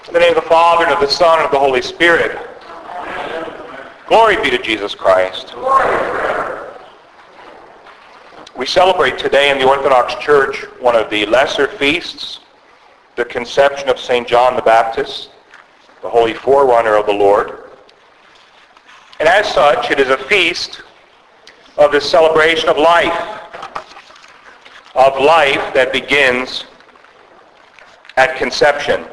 In the name of the Father, and of the Son, and of the Holy Spirit. Glory be to Jesus Christ. We celebrate today in the Orthodox Church one of the lesser feasts, the conception of St. John the Baptist, the holy forerunner of the Lord. And as such, it is a feast of the celebration of life that begins at conception.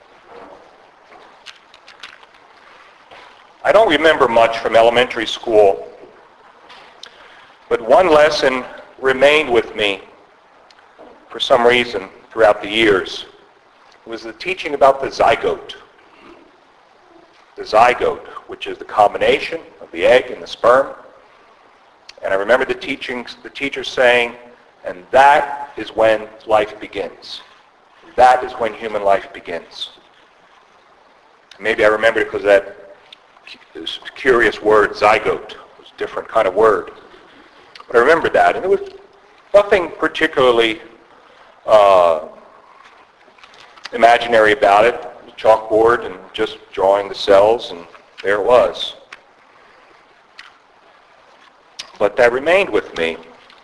I don't remember much from elementary school, but one lesson remained with me for some reason throughout the years. It was the teaching about the zygote. The zygote, which is the combination of the egg and the sperm. And I remember the teacher saying, and that is when life begins. That is when human life begins. Maybe I remember it because that this curious word, zygote, was a different kind of word. But I remember that, and there was nothing particularly imaginary about it. The chalkboard and just drawing the cells, and there it was. But that remained with me.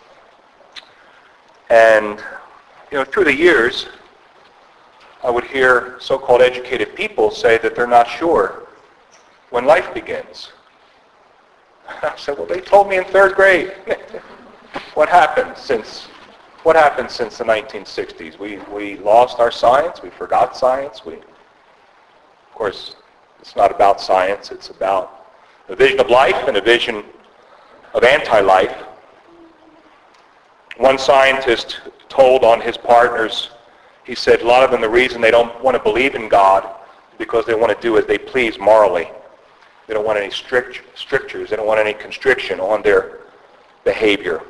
And, through the years, I would hear so-called educated people say that they're not sure when life begins. I said, well, they told me in third grade. What happened since the 1960s? We lost our science. We forgot science. Of course, it's not about science. It's about a vision of life and a vision of anti-life. One scientist told on his partners, he said, a lot of them, the reason they don't want to believe in God is because they want to do as they please morally. They don't want any strictures. They don't want any constriction on their behavior.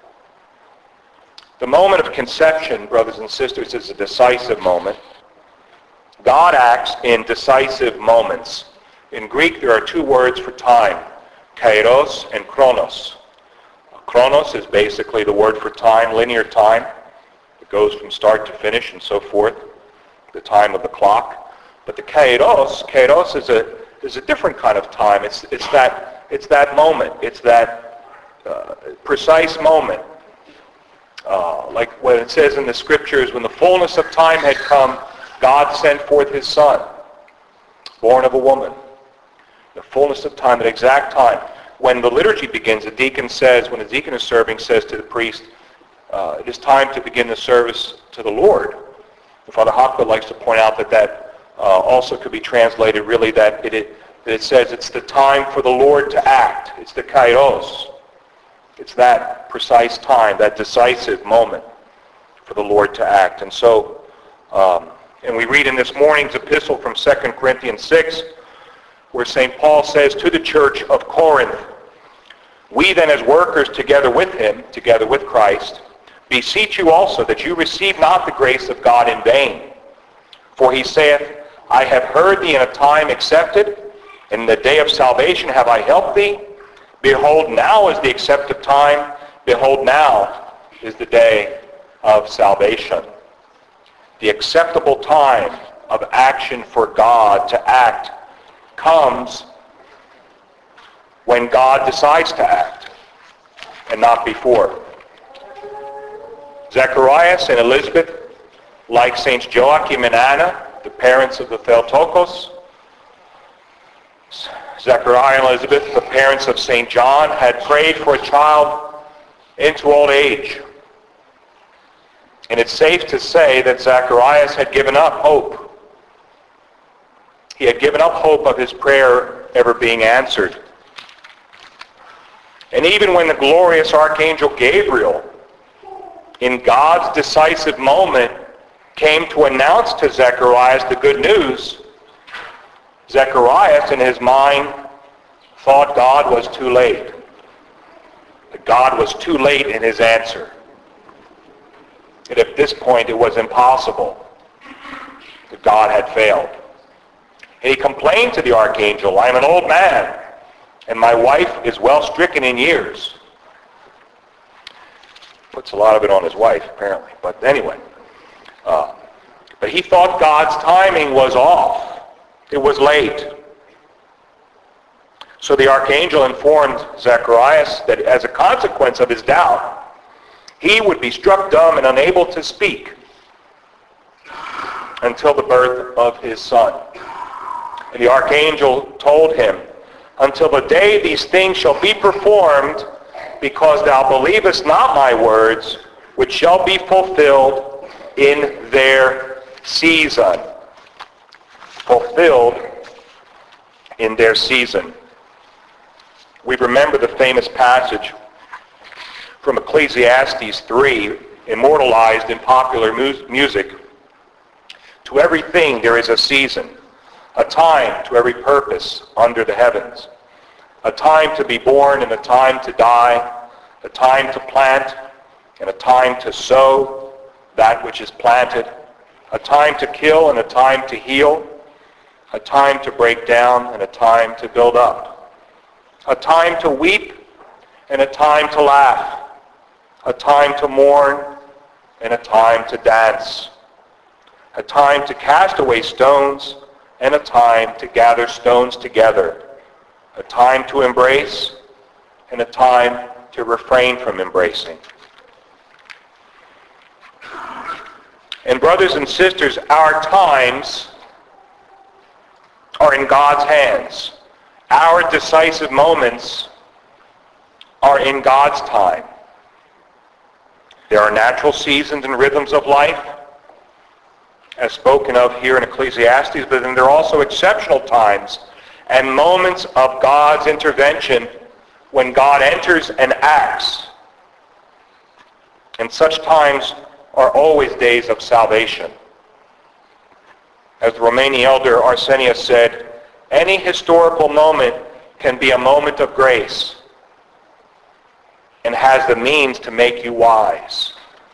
The moment of conception, brothers and sisters, is a decisive moment. God acts in decisive moments. In Greek, there are two words for time, kairos and chronos. Chronos is basically the word for time, linear time. It goes from start to finish and so forth, the time of the clock. But the kairos is a different kind of time. It's that moment. It's that precise moment. Like when it says in the Scriptures, when the fullness of time had come, God sent forth His Son, born of a woman. The fullness of time, the exact time. When the liturgy begins, the deacon says, when the deacon is serving, says to the priest, it is time to begin the service to the Lord. And Father Hochberg likes to point out that also could be translated really that it says it's the time for the Lord to act. It's the kairos. It's that precise time, that decisive moment for the Lord to act. And so, and we read in this morning's epistle from 2 Corinthians 6, where St. Paul says to the church of Corinth, we then as workers together with him, together with Christ, beseech you also that you receive not the grace of God in vain. For he saith, I have heard thee in a time accepted, in the day of salvation have I helped thee. Behold, now is the accepted time. Behold, now is the day of salvation. The acceptable time of action for God to act comes when God decides to act, and not before. Zacharias and Elizabeth, like Saints Joachim and Anna, the parents of the Theotokos, Zechariah and Elizabeth, the parents of St. John, had prayed for a child into old age. And it's safe to say that Zacharias had given up hope. He had given up hope of his prayer ever being answered. And even when the glorious Archangel Gabriel, in God's decisive moment, came to announce to Zacharias the good news, Zacharias in his mind thought God was too late. That God was too late in his answer. That at this point it was impossible. That God had failed. And he complained to the archangel, I am an old man, and my wife is well stricken in years. Puts a lot of it on his wife, apparently. But anyway, But he thought God's timing was off. It was late. So the archangel informed Zacharias that as a consequence of his doubt, he would be struck dumb and unable to speak until the birth of his son. And the archangel told him, until the day these things shall be performed, because thou believest not my words, which shall be fulfilled in their season. Fulfilled in their season. We remember the famous passage from Ecclesiastes 3, immortalized in popular music. To everything there is a season, a time to every purpose under the heavens, a time to be born and a time to die, a time to plant and a time to sow that which is planted, a time to kill and a time to heal, a time to break down and a time to build up, a time to weep and a time to laugh, a time to mourn and a time to dance, a time to cast away stones and a time to gather stones together, a time to embrace and a time to refrain from embracing. And brothers and sisters, our times are in God's hands. Our decisive moments are in God's time. There are natural seasons and rhythms of life, as spoken of here in Ecclesiastes, but then there are also exceptional times and moments of God's intervention when God enters and acts. And such times are always days of salvation. As the Romanian elder Arsenius said, any historical moment can be a moment of grace and has the means to make you wise.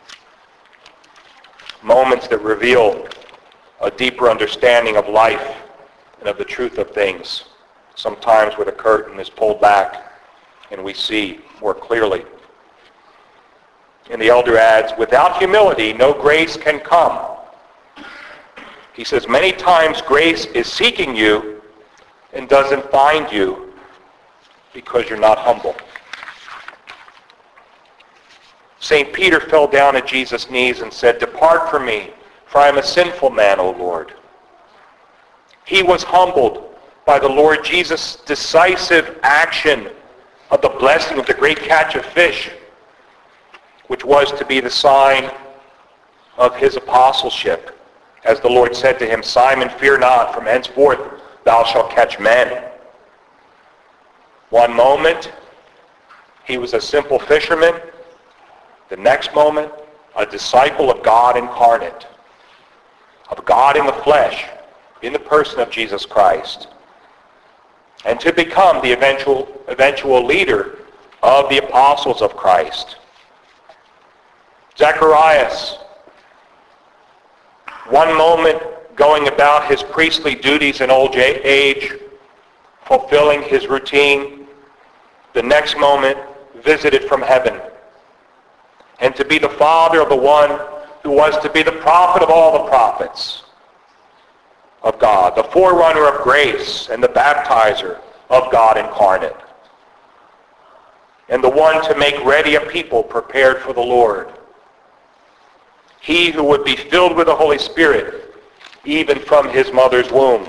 Moments that reveal a deeper understanding of life and of the truth of things. Sometimes where the curtain is pulled back and we see more clearly. And the elder adds, without humility, no grace can come. He says, many times grace is seeking you and doesn't find you because you're not humble. St. Peter fell down at Jesus' knees and said, depart from me, for I am a sinful man, O Lord. He was humbled by the Lord Jesus' decisive action of the blessing of the great catch of fish, which was to be the sign of his apostleship. As the Lord said to him, Simon, fear not, from henceforth thou shalt catch men. One moment, he was a simple fisherman. The next moment, a disciple of God incarnate, of God in the flesh, in the person of Jesus Christ, and to become the eventual leader of the apostles of Christ. Zacharias, one moment going about his priestly duties in old age, fulfilling his routine, the next moment visited from heaven, and to be the father of the one who was to be the prophet of all the prophets of God, the forerunner of grace and the baptizer of God incarnate, and the one to make ready a people prepared for the Lord. He who would be filled with the Holy Spirit even from his mother's womb.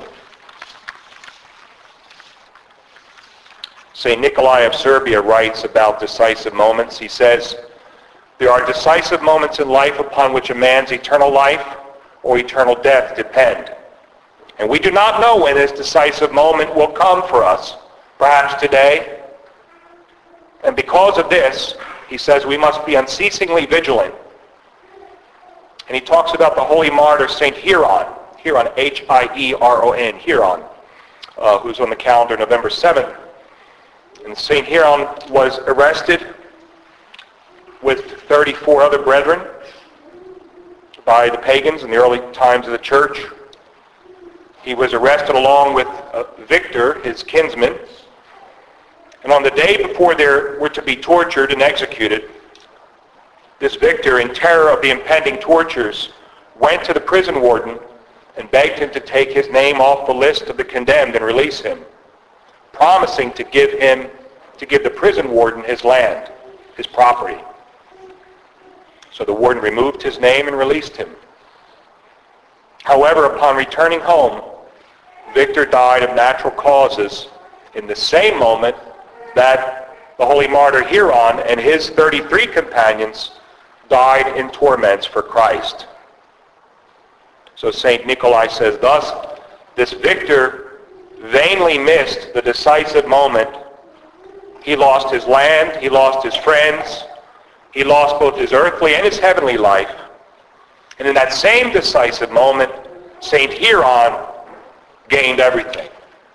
St. Nikolai of Serbia writes about decisive moments. He says, there are decisive moments in life upon which a man's eternal life or eternal death depend. And we do not know when this decisive moment will come for us, perhaps today. And because of this, he says we must be unceasingly vigilant. And he talks about the holy martyr St. Hieron, H-I-E-R-O-N, Hieron, who's on the calendar November 7th. And St. Hieron was arrested with 34 other brethren by the pagans in the early times of the church. He was arrested along with Victor, his kinsman. And on the day before they were to be tortured and executed, this Victor, in terror of the impending tortures, went to the prison warden and begged him to take his name off the list of the condemned and release him, promising to give the prison warden his land, his property. So the warden removed his name and released him. However, upon returning home, Victor died of natural causes in the same moment that the holy martyr Hieron and his 33 companions died in torments for Christ. So St. Nikolai says, thus, this Victor vainly missed the decisive moment. He lost his land, he lost his friends, he lost both his earthly and his heavenly life. And in that same decisive moment, St. Hieron gained everything.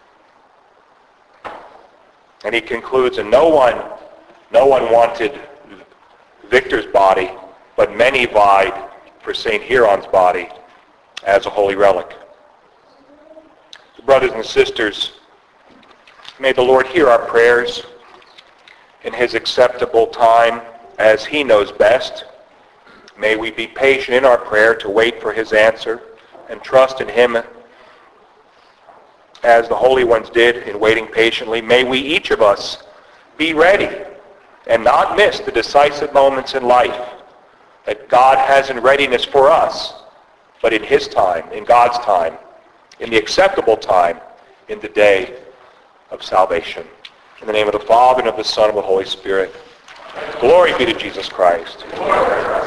And he concludes, and no one wanted Victor's body, but many vied for St. Hieron's body as a holy relic. So brothers and sisters, may the Lord hear our prayers in his acceptable time as he knows best. May we be patient in our prayer to wait for his answer and trust in him as the holy ones did in waiting patiently. May we, each of us, be ready and not miss the decisive moments in life that God has in readiness for us, but in his time, in God's time, in the acceptable time, in the day of salvation. In the name of the Father, and of the Son, and of the Holy Spirit. Glory be to Jesus Christ.